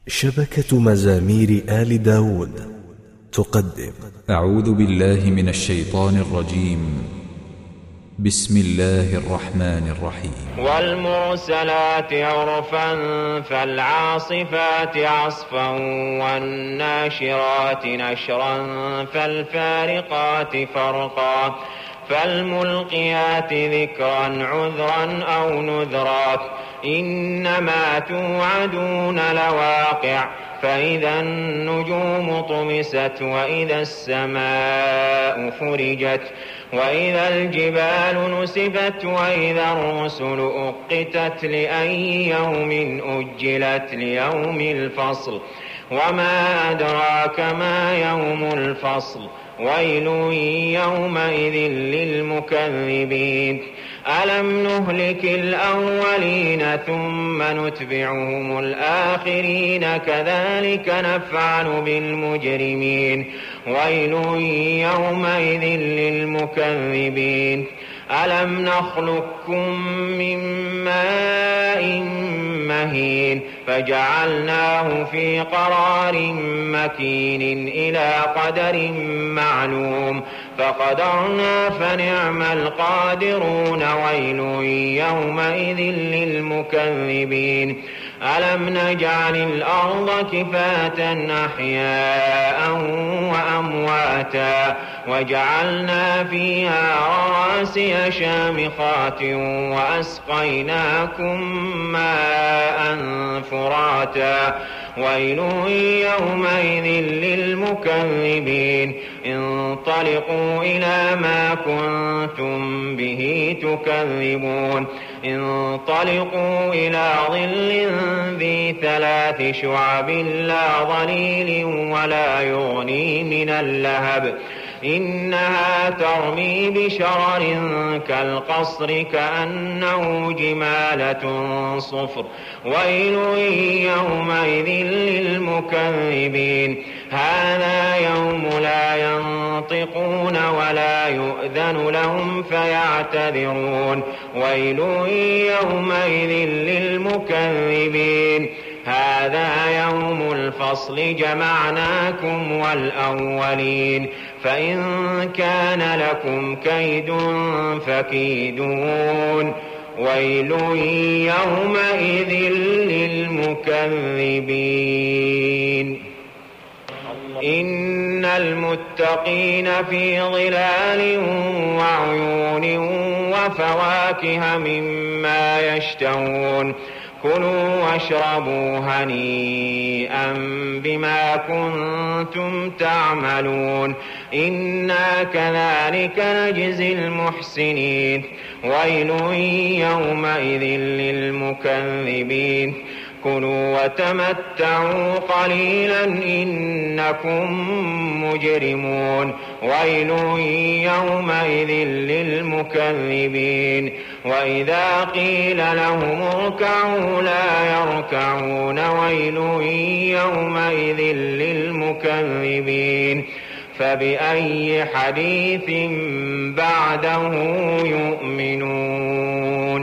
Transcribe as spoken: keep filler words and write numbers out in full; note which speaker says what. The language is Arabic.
Speaker 1: شبكة مزامير آل داود تقدم.
Speaker 2: أعوذ بالله من الشيطان الرجيم. بسم الله الرحمن الرحيم.
Speaker 3: والمرسلات عرفا فالعاصفات عصفا والناشرات نشرا فالفارقات فرقا فالملقيات ذكرا عذرا أو نذرا إنما توعدون لواقع فإذا النجوم طمست وإذا السماء فرجت وإذا الجبال نسفت وإذا الرسل أقتت لأي يوم أجلت ليوم الفصل وما أدراك ما يوم الفصل ويل يومئذ للمكذبين ألم نهلك الأولين ثم نتبعهم الآخرين كذلك نفعل بالمجرمين ويل يومئذ للمكذبين ألم نخلقكم من ماء مهين فجعلناه في قرار مكين إلى قدر معلوم فقدرنا فنعم القادرون ويل يومئذ للمكذبين ألم نجعل الأرض كفاة أحياء وأمواتا وجعلنا فيها رواسي شامخات وأسقيناكم ماء فراتا ويل يومئذ للمكذبين انطلقوا إلى ما كنتم به تكذبون انطلقوا إلى ظل ذي ثلاث شعب لا ظليل ولا يغني من اللهب إنها ترمي بشرر كالقصر كأنه جمالة صفر ويل يومئذ للمكذبين هذا يوم لا ينطقون ولا يؤذن لهم فيعتذرون ويل يومئذ للمكذبين هذا يوم الفصل جمعناكم والأولين فإن كان لكم كيد فكيدون ويل يومئذ للمكذبين إن المتقين في ظلال وعيون وفواكه مما يشتهون كلوا واشربوا هنيئا بما كنتم تعملون إنا كذلك نجزي المحسنين ويل يومئذ للمكذبين كلوا وتمتعوا قليلا إنكم مجرمون ويل يومئذ للمكذبين وإذا قيل لهم اركعوا لا يركعون ويل يومئذ للمكذبين فبأي حديث بعده يؤمنون.